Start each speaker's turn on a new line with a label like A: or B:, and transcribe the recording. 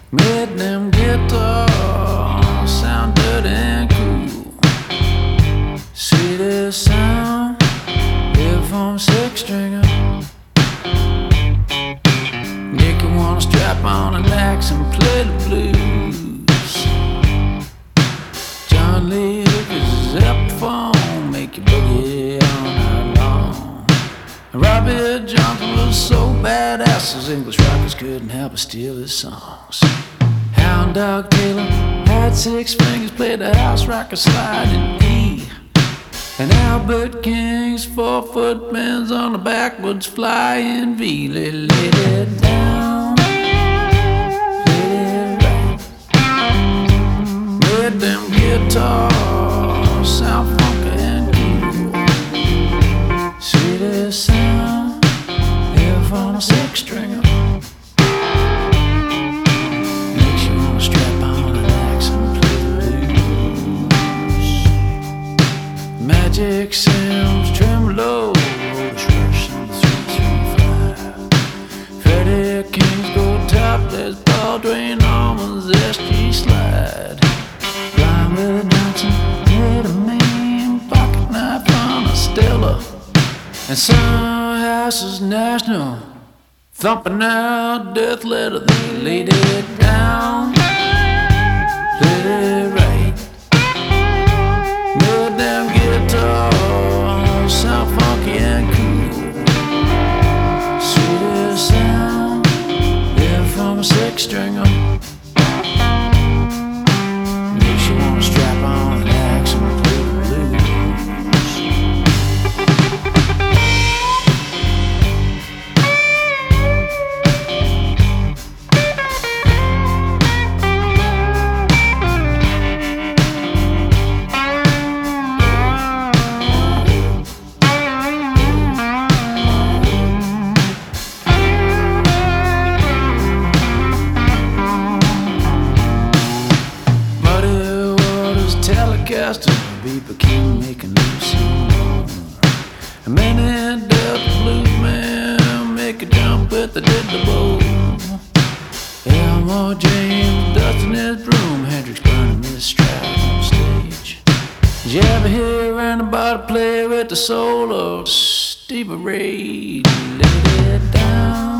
A: Made them guitars sound dirty and cool. See this sound, here from six stringer. Make you wanna strap on an axe and play the blues. John Lee is Epiphone, make you boogie all night long. And Robbie Johnson was so badass, those English rockers couldn't help but steal his songs. Hound Dog Taylor had six fingers, played the house rocker slide in E. And Albert King's 4-foot bends on the backwoods flying V. Laid it down, laid it right. Made them guitars sound funky and cool. See this sound, here from a six stringer. Magic Sam's tremolo, Otis Rush on the 335. Freddie King's go topless, Paul Drain Allman's SG slide. Blind Willie Johnson hit a mean pocket knife on a Stella. And some houses national, thumping out death letter. They laid it down, laid it right. Made them guitars sound funky and cool. Sweetest sound, yeah, from a six stringer. Makes you wanna strap on an axe and play the blues. Telecaster, Beaver King making Lucy more. A man in Delta Blues man make a jump with the diddle-bow. Elmore James dusting his broom, Hendrix burning his strap on stage. Did you ever hear anybody play with the soul of Stevie Ray? Laid it down.